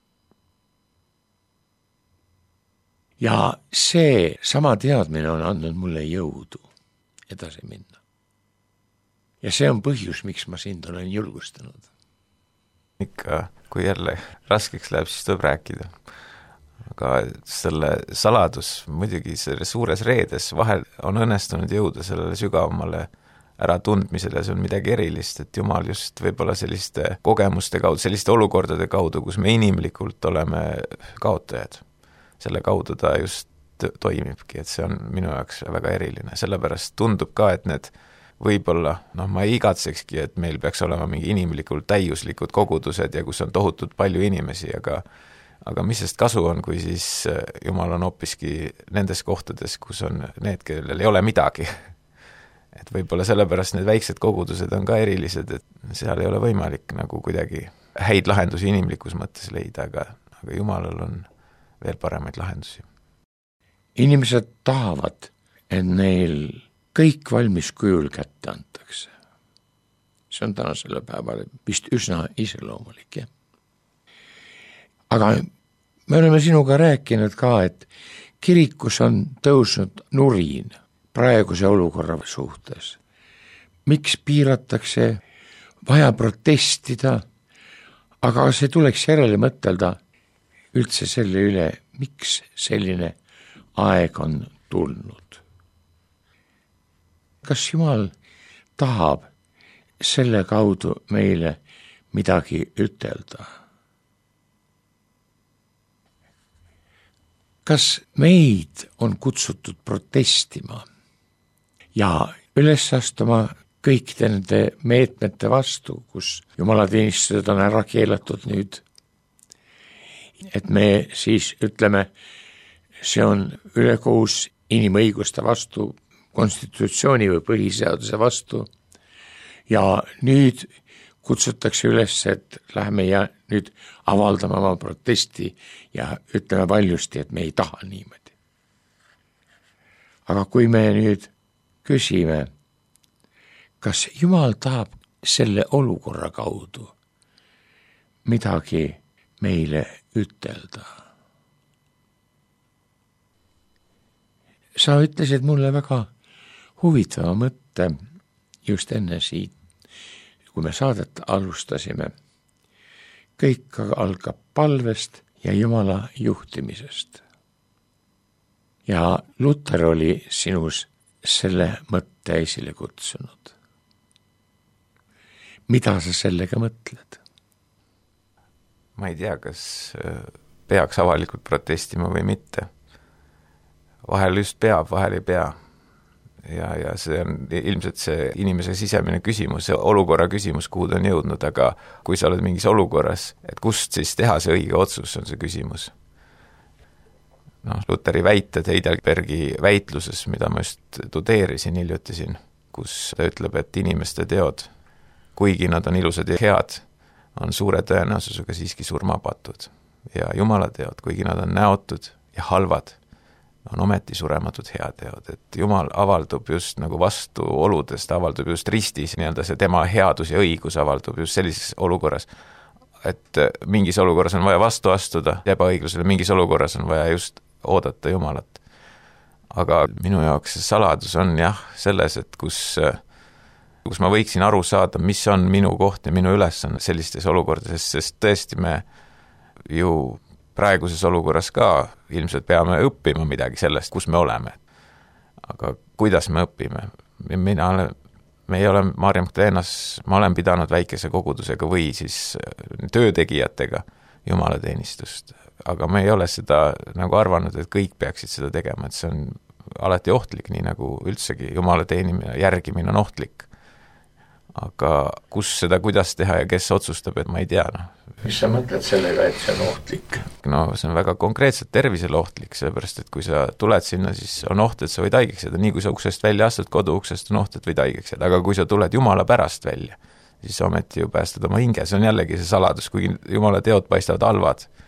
Ja see sama teadmine on andnud mulle jõudu edasi minna. Ja see on põhjus, miks ma sind olen julgustanud. Ikka, kui jälle raskeks läheb, siis tuleb rääkida. Aga selle saladus muidugi selle suures reedes vahel on õnnestunud jõuda sellele sügavamale ära tundmisele, see on midagi erilist, et Jumal just võib-olla selliste kogemuste kaudu, selliste olukordade kaudu, kus me inimlikult oleme kaotajad. Selle kaudu ta just toimibki, et see on minu jaoks väga eriline. Sellepärast tundub ka, et need võib-olla, noh, ma ei igatsekski, et meil peaks olema mingi inimlikult täiuslikud kogudused ja kus on tohutult palju inimesi, aga aga mis sest kasu on, kui siis Jumal on hoopiski nendes kohtades, kus on need, kellel ei ole midagi. Et võib-olla sellepärast need väiksed kogudused on ka erilised, et seal ei ole võimalik nagu kuidagi häid lahendusi inimlikus mõttes leida, aga, aga Jumalal on veel paremaid lahendusi. Inimesed tahavad, et neil kõik valmis kujul kätte antakse. See on tänasele päevale vist üsna iseloomulik, jah. Aga me oleme sinuga rääkinud ka, et kirikus on tõusnud nurin praeguse olukorra suhtes. Miks piiratakse, vaja protestida, aga see tuleks järele mõtelda üldse selle üle, miks selline aeg on tulnud. Kas Jumal tahab selle kaudu meile midagi ütelda? Kas meid on kutsutud protestima ja üles astuma kõik nende meetmete vastu, kus jumalateenistused on ära keelatud nüüd, et me siis ütleme, see on ülekohus inimõiguste vastu, konstitutsiooni või põhiseaduse vastu ja nüüd kutsutakse üles, et lähme ja nüüd avaldame oma protesti ja ütleme valjusti, et me ei taha niimoodi. Aga kui me nüüd küsime, kas Jumal tahab selle olukorra kaudu midagi meile ütelda? Sa ütlesid mulle väga huvitava mõtte just enne siit, kui me saadet alustasime. Kõik algab palvest ja Jumala juhtimisest. Ja Luter oli sinus selle mõtte esile kutsunud. Mida sa sellega mõtled? Ma ei tea, kas peaks avalikult protestima või mitte. Vahel just peab, vahel ei pea. Ja, ja see on ilmselt see inimese sisemine küsimus, see olukorra küsimus, kuhu ta on jõudnud, aga kui sa oled mingis olukorras, et kust siis teha see õige otsus, on see küsimus. Noh, Luteri väited Heidelbergi väitluses, mida ma just tudeerisin, hiljuti kus ta ütleb, et inimeste teod, kuigi nad on ilusad ja head, on suure tõenäosusega siiski surmapatud. Ja Jumala teod, kuigi nad on näotud ja halvad, on ometi surematud heateod, et Jumal avaldub just nagu vastu oludest, avaldub just ristis, nii-öelda see tema headus ja õigus avaldub just sellises olukorras, et mingis olukorras on vaja vastu astuda ebaõiglusele, mingis olukorras on vaja just oodata Jumalat. Aga minu jaoks see saladus on jah selles, et kus, kus ma võiksin aru saada, mis on minu koht ja minu ülesanne sellistes olukordades, sest tõesti me ju praeguses olukorras ka ilmselt peame õppima midagi sellest, kus me oleme. Aga kuidas me õpime? Mina olen, me ei ole Maarja Magdalenas, ma olen pidanud väikese kogudusega või siis töötegijatega jumalateenistust. Aga me ei ole seda nagu arvanud, et kõik peaksid seda tegema, et see on alati ohtlik, nii nagu üldsegi jumala teenimine, järgimine on ohtlik. Aga kus seda, kuidas teha ja kes otsustab, et ma ei tea, noh. Mis sa mõtled sellega, et see on ohtlik? No see on väga konkreetselt tervisele ohtlik, sellepärast, et kui sa tuled sinna, siis on oht, et sa võid haigeks jääda. Nii kui sa uksest välja astud, kodu uksest on oht, et võid haigeks jääda. Aga kui sa tuled Jumala pärast välja, siis ometi ju päästad oma hinge. See on jällegi see saladus, kuigi Jumala teod paistavad halvad,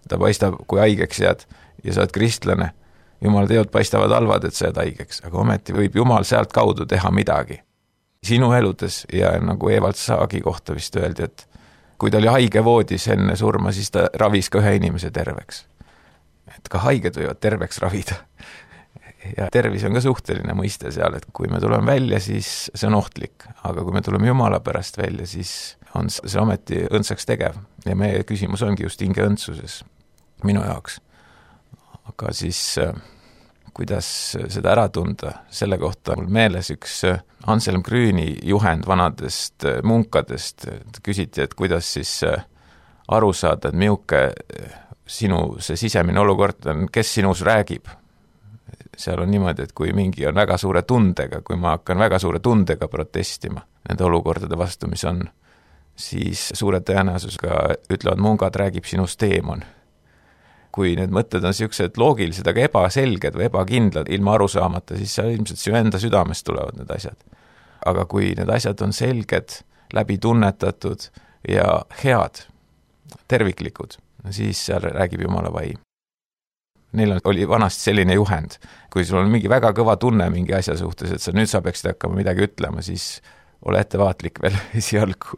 ta paistab, kui haigeks jääd ja sa oled kristlane, Jumala teod paistavad halvad, et sa jääd haigeks, aga ometi võib Jumal sealt kaudu teha midagi sinu eludes ja nagu Evald Saagi kohta vist öeldi, et kui ta oli haige voodis enne surma, siis ta ravis ka ühe inimese terveks. Et ka haiged võivad terveks ravida. Ja tervis on ka suhteline mõiste seal, et kui me tuleme välja, siis see on ohtlik, aga kui me tuleme Jumala pärast välja, siis on see ometi õndsaks tegev ja meie küsimus ongi just hinge õndsuses minu jaoks. Aga siis kuidas seda ära tunda, selle kohta mul meeles üks Anselm Grüni juhend vanadest munkadest, küsiti, et kuidas siis aru saada, et miuke sinu see sisemine olukord on, kes sinus räägib. Seal on niimoodi, et kui mingi on väga suure tundega, kui ma hakkan väga suure tundega protestima nende olukordade vastu, mis on, siis suure tõenäosusega ütlevad mungad, räägib sinust teemon. Kui need mõtted on siuksed loogilised, aga ebaselged või ebakindlad ilma aru saamata, siis seal ilmselt sinu enda südamest tulevad need asjad. Aga kui need asjad on selged, läbi tunnetatud ja head, terviklikud, siis seal räägib Jumala vaim. Neil oli vanasti selline juhend, kui sul on mingi väga kõva tunne mingi asja suhtes, et sa nüüd sa peaksid hakkama midagi ütlema, siis ole ettevaatlik veel esialgu.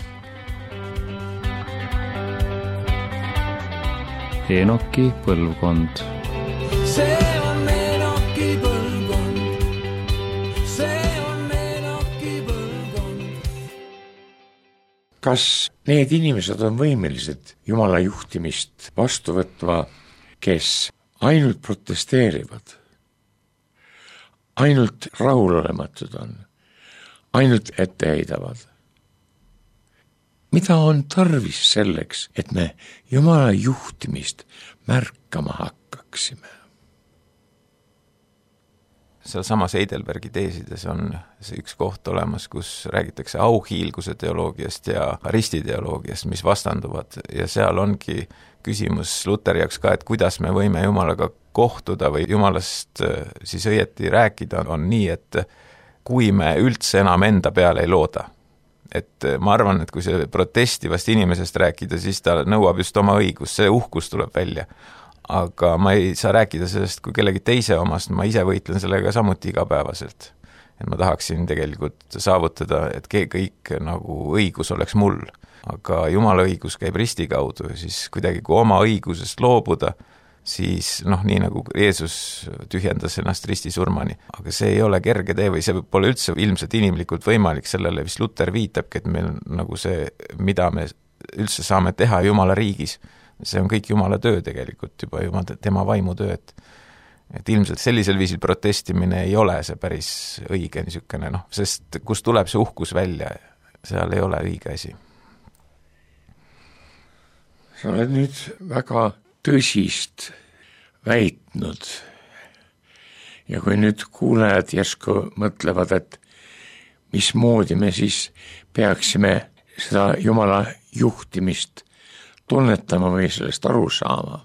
Enoki põlvkond. See on Enoki põlvkond. See on Enoki põlvkond. Kas need inimesed on võimelised Jumala juhtimist vastu võtma, kes ainult protesteerivad, ainult rahulolematud on, ainult ette heidavad? Mida on tarvis selleks, et me Jumala juhtimist märkama hakkaksime? Seal samas Heidelbergi teesides on see üks koht olemas, kus räägitakse auhiilguse teoloogiast ja ristiteoloogiast, mis vastanduvad, ja seal ongi küsimus Luteri jaoks ka, et kuidas me võime Jumalaga kohtuda või Jumalast siis õieti rääkida, on nii, et kui me üldse enam enda peale ei looda. Et ma arvan, et kui see protestivast inimesest rääkida, siis ta nõuab just oma õigus, see uhkus tuleb välja. Aga ma ei saa rääkida sellest kui kellegi teise omast, ma ise võitlen sellega samuti igapäevaselt. Et ma tahaksin tegelikult saavutada, et kõik nagu õigus oleks mul. Aga Jumala õigus käib risti kaudu, siis kuidagi kui oma õigusest loobuda, siis noh, nii nagu Jeesus tühjendas ennast risti surmani. Aga see ei ole kerge tee või see pole üldse ilmselt inimlikult võimalik, sellele vist Luter viitabki, et meil nagu see, mida me üldse saame teha Jumala riigis, see on kõik Jumala töö tegelikult juba, Jumala, tema vaimu töö, et, et ilmselt sellisel viisil protestimine ei ole see päris õige niisugune, noh, sest kus tuleb see uhkus välja, seal ei ole õige asi. Sa oled nüüd väga tõsist väitnud ja kui nüüd kuulajad järsku mõtlevad, et mismoodi me siis peaksime seda Jumala juhtimist tunnetama või sellest aru saama.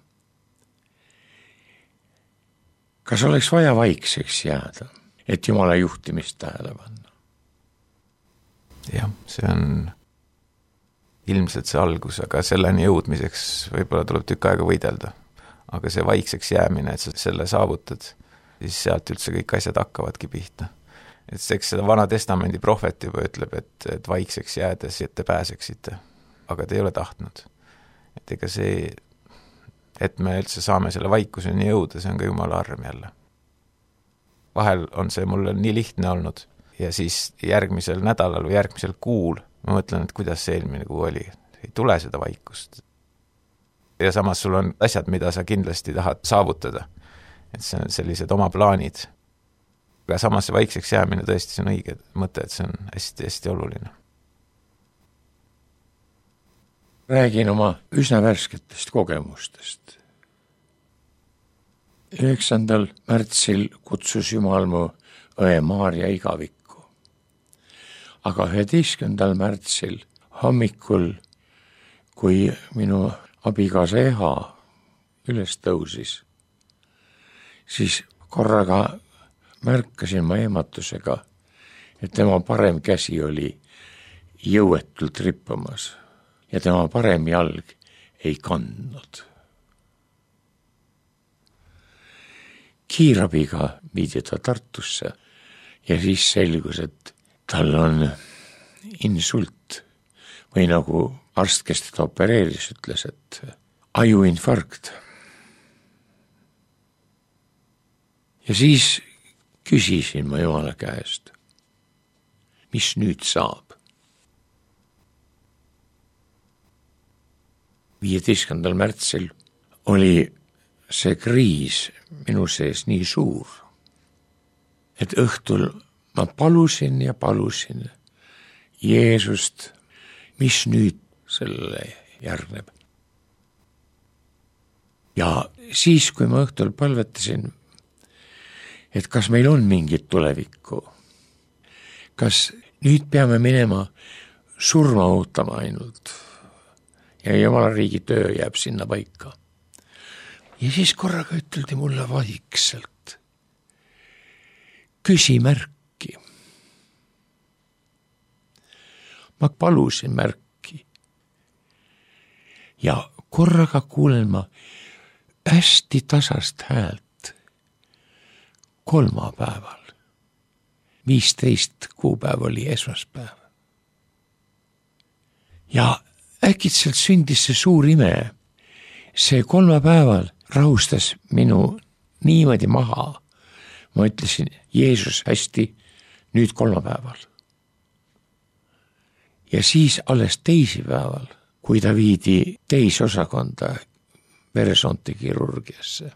Kas oleks vaja vaikseks jääda, et Jumala juhtimist tähele panna? Jah, see on ilmselt see algus, aga selleni jõudmiseks võib-olla tuleb tükk aega võidelda. Aga see vaikseks jäämine, et sa selle saavutad, siis sealt üldse kõik asjad hakkavadki pihta. Et seks seda vana testamendi prohvet juba ütleb, et, et vaikseks jäädes, et te pääseksite, aga te ei ole tahtnud. Et ega see, et me üldse saame selle vaikuseni jõuda, see on ka Jumala arm jälle. Vahel on see mulle nii lihtne olnud ja siis järgmisel nädalal või järgmisel kuul ma mõtlen, et kuidas see eelmine kuu oli. Ei tule seda vaikust. Ja samas sul on asjad, mida sa kindlasti tahad saavutada. Et see on sellised oma plaanid. Aga samas see vaikseks jäämine tõesti see on õige mõte, et see on hästi-hästi oluline. Räägin oma üsna värsketest kogemustest. üheksandal märtsil kutsus Jumal mu õe Maarja igavikku. Aga üheteistkümnendal märtsil hommikul, kui minu abikaasa Eha üles tõusis, siis korraga märkasin ma ehmatusega, et tema parem käsi oli jõuetult rippumas ja tema parem jalg ei kandnud. kiirabiga viidi ta Tartusse ja siis selgus, et tal on insult või nagu arst, kes teda opereeris, ütles, et ajuinfarkt. Ja siis küsisin ma Jumala käest, mis nüüd saab. viieteistkümnendal märtsil oli see kriis minu sees nii suur, et õhtul ma palusin ja palusin Jeesust, mis nüüd sellele järgneb. Ja siis, kui ma õhtul palvetasin, et kas meil on mingit tulevikku, kas nüüd peame minema surma ootama ainult ja Jumala riigi töö jääb sinna paika. Ja siis korraga üteldi mulle vaikselt, küsi märki. Ma palusin märki ja korraga kuulen ma hästi tasast häält kolmapäeval. viisteist kuupäev oli esmaspäev. Ja äkitselt sündis see suur ime. See kolmapäeval rahustas minu niimoodi maha. Ma ütlesin, Jeesus, hästi, nüüd kolmapäeval. Ja siis alles teisipäeval, kui ta viidi teisosakonda veresoonte kirurgiasse,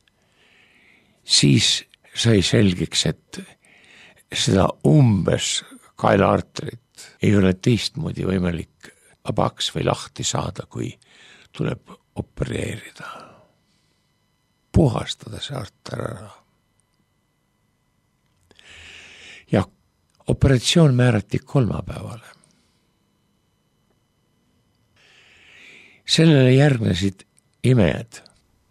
siis sai selgeks, et seda umbes kaelaarterit ei ole teistmoodi võimalik vabaks või lahti saada, kui tuleb opereerida, puhastada see arter ära. Ja operatsioon määrati kolmapäevale. Sellele järgnesid imed.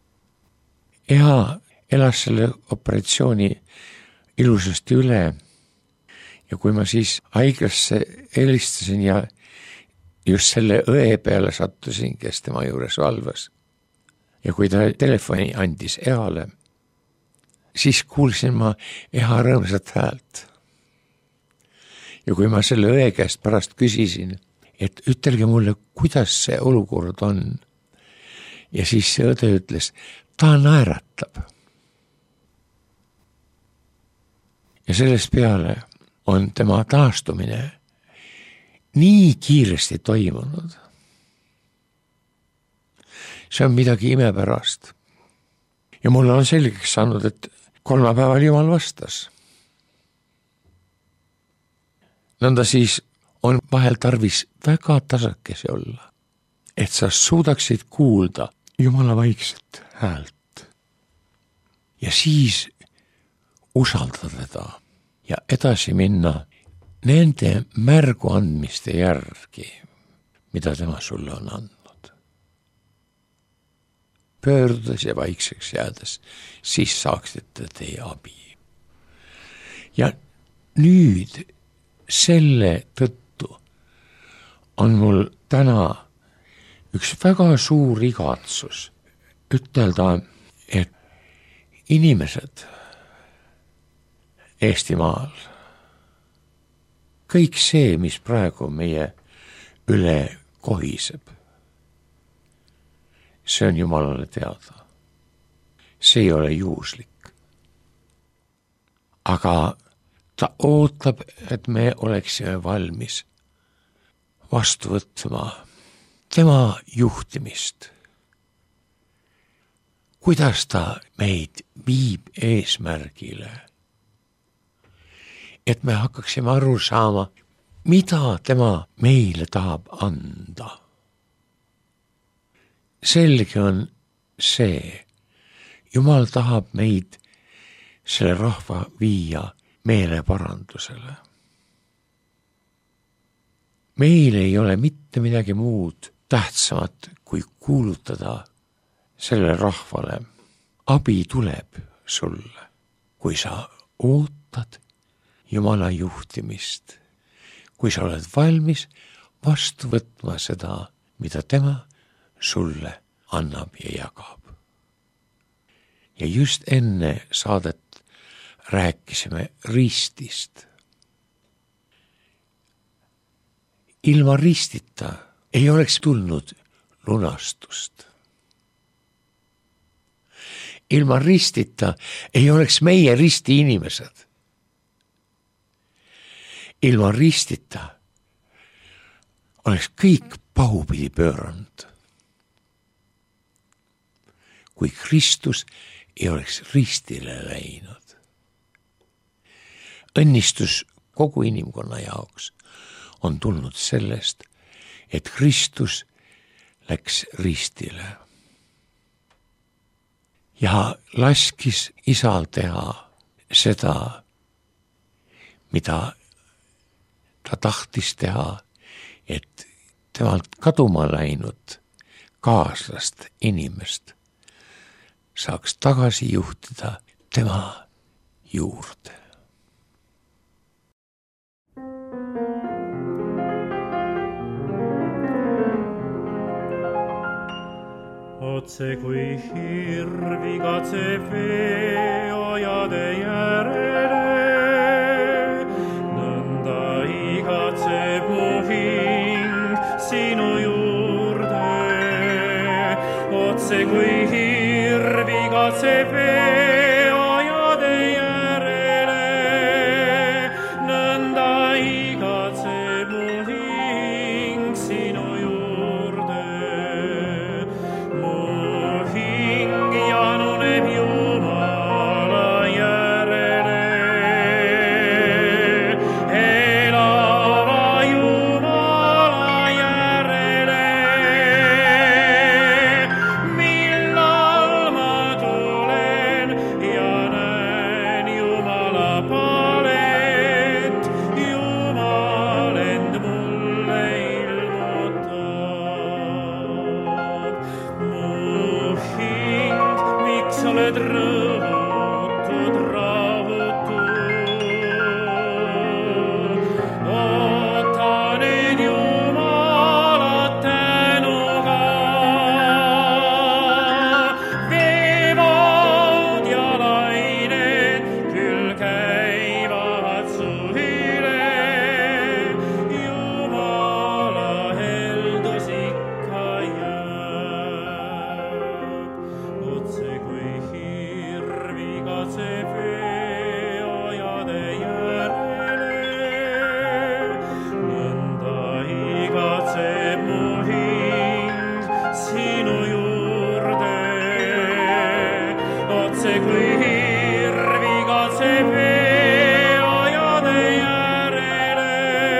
Eha elas selle operatsiooni ilusasti üle ja kui ma siis haiglasse helistasin ja just selle õe peale sattusin, kes tema juures valvas. Ja kui ta telefoni andis Ehale, siis kuulsin ma Eha rõõmsat häält. Ja kui ma selle õe käest pärast küsisin, et ütelge mulle, kuidas see olukord on, ja siis see õde ütles, ta naeratab. Ja sellest peale on tema taastumine nii kiiresti toimunud. See on midagi imepärast. Ja mulle on selgeks saanud, et kolmapäeval Jumal vastas. Nõnda siis on vahel tarvis väga tasakesi olla, et sa suudaksid kuulda Jumala vaikset häält. Ja siis usaldada teda ja edasi minna nende märguandmiste järgi, mida tema sulle on andnud. Pöördudes ja vaikseks jäädes, siis saaksite teie abi. Ja nüüd selle tõttu on mul täna üks väga suur igatsus ütelda, et inimesed Eestimaal, kõik see, mis praegu meie üle kohiseb, see on Jumalale teada. See ei ole juhuslik. Aga ta ootab, et me oleksime valmis vastu võtma tema juhtimist. Kuidas ta meid viib eesmärgile, et me hakkaksime aru saama, mida tema meile tahab anda. Selge on see, Jumal tahab meid selle rahva viia meeleparandusele. Meil ei ole mitte midagi muud tähtsamat, kui kuulutada selle rahvale. Abi tuleb sulle, kui sa ootad Jumala juhtimist, kui sa oled valmis vastu võtma seda, mida tema sulle annab ja jagab. ja just enne saadet rääkisime ristist. Ilma ristita ei oleks tulnud lunastust. Ilma ristita ei oleks meie risti inimesed. Ilma ristita oleks kõik pahupidi pööranud. Kui Kristus ei oleks ristile läinud. Õnnistus kogu inimkonna jaoks on tulnud sellest, et Kristus läks ristile ja laskis Isal teha seda, mida ta tahtis teha, et temalt kaduma läinud kaaslast inimest saaks tagasi juhtida tema juurde. Otse kui hirv igatseb veeojade järele, nõnda igatseb mu hing sinu juurde. Otse kui hirv igatseb veeojade järele, nõnda igatseb mu hing sinu juurde. Mu hing januneb Jumala järele, elava Jumala järele. Millal ma tulen ja näen Jumala palet, Jumal end mulle ilmutab. Mu hing, miks oled rõhutud, rahutud? Ootan nüüd Jumalat tänuga. Veevood ja lained küll käivad su üle, Jumala heldus ikka jääb. Otse kui hirv igatseb veeojade järele, nõnda igatseb mu hing sinu juurde. Otse kui hirv igatseb veeojade järele,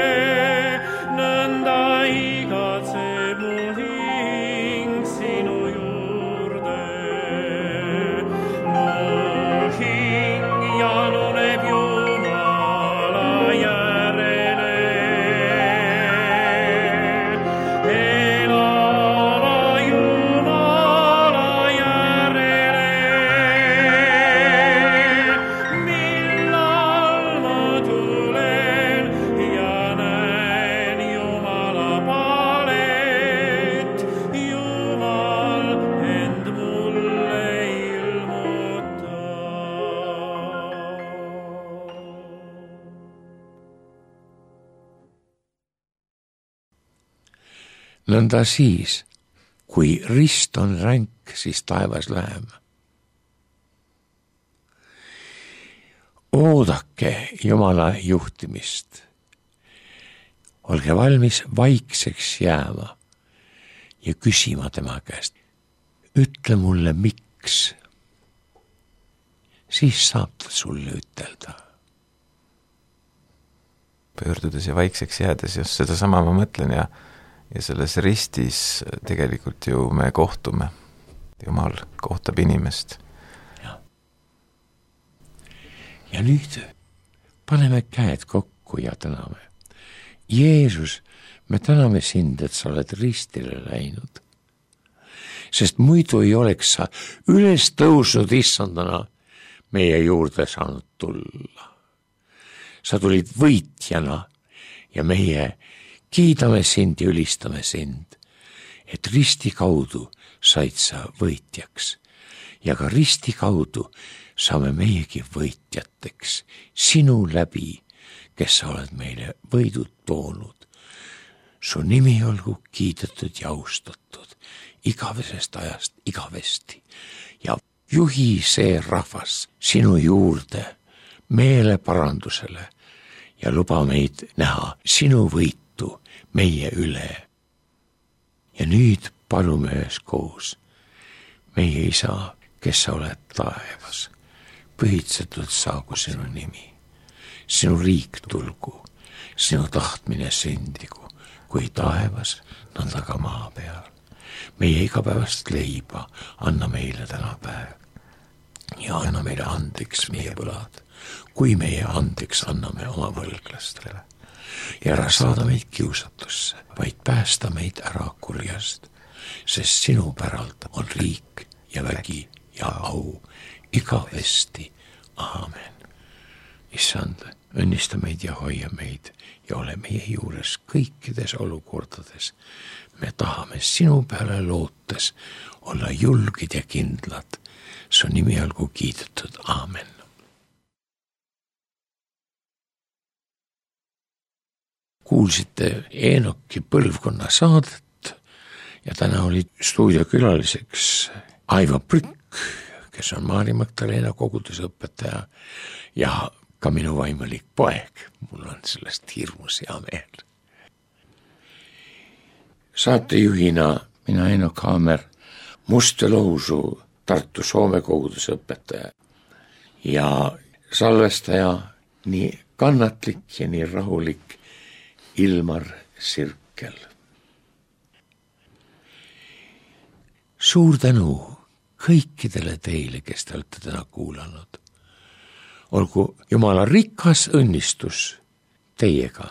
nõnda igatseb mu hing sinu juurde. Mu hing januneb Jumala järele, elava Jumala järele. Millal ma tulen ja näen Jumala palet, Jumal end mulle ilmutab. Nõnda siis, kui rist on ränk, siis taevas läheme. Oodake Jumala juhtimist. Olge valmis vaikseks jääma ja küsima tema käest. Ütle mulle, miks. Siis saab ta sulle ütelda. Pöördudes ja vaikseks jäädes, just seda sama ma mõtlen ja ja selles ristis tegelikult ju me kohtume. Jumal kohtab inimest. Ja, ja nüüd paneme käed kokku ja täname. Jeesus, me täname sind, et sa oled ristile läinud. Sest muidu ei oleks sa üles tõusnud issandana meie juurde saanud tulla. Sa tulid võitjana ja meie kiidame sind ja ülistame sind, et risti kaudu said sa võitjaks ja ka risti kaudu saame meiegi võitjateks sinu läbi, kes sa oled meile võidud toonud. Su nimi olgu kiidetud ja austatud igavesest ajast igavesti ja juhi see rahvas sinu juurde meeleparandusele ja luba meid näha sinu võitu meie üle. Ja nüüd palume üheskoos, meie Isa, kes sa oled taevas, pühitsetud saagu sinu nimi, sinu riik tulgu, sinu tahtmine sündigu, kui taevas, nõnda ka maa peal. Meie igapäevast leiba anna meile täna päev ja anna meile andeks meie võlad, kui meie andeks anname oma võlglastele. Ja ära saada meid kiusatusse, vaid päästa meid ära kurjast, sest sinu päralt on riik ja vägi ja au igavesti. Aamen. Issand, õnnista meid ja hoia meid ja ole meie juures kõikides olukordades. Me tahame sinu peale lootes olla julgid ja kindlad. Su nimi olgu kiidetud. Aamen. Kuulsite Enoki põlvkonna saadet ja täna oli stuudiokülaliseks Aivo Prükk, kes on Maarja Magdalena kogudusõpetaja ja ka minu vaimulik poeg. Mul on sellest hirmus hea meel. Saatejuhina mina Enok Haamer, Muste Lousu Tartu Soome kogudusõpetaja ja salvestaja nii kannatlik ja nii rahulik Ilmar Sirkel. Suur tänu kõikidele teile, kes te olete täna kuulanud. Olgu Jumala rikas õnnistus teiega.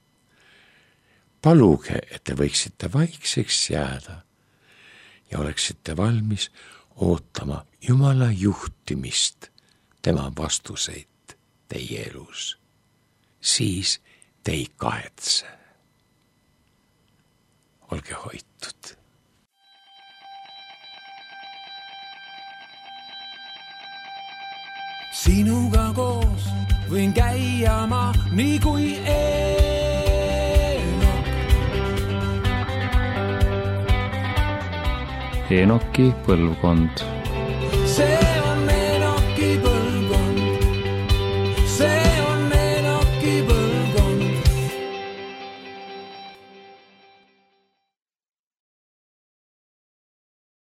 Paluge, et te võiksite vaikseks jääda ja oleksite valmis ootama Jumala juhtimist, tema vastuseid teie elus. Siis te ei kahetse. Olge hoitud. Sinuga koos võin käia ma nii kui Eenok. Enoki põlvkond. See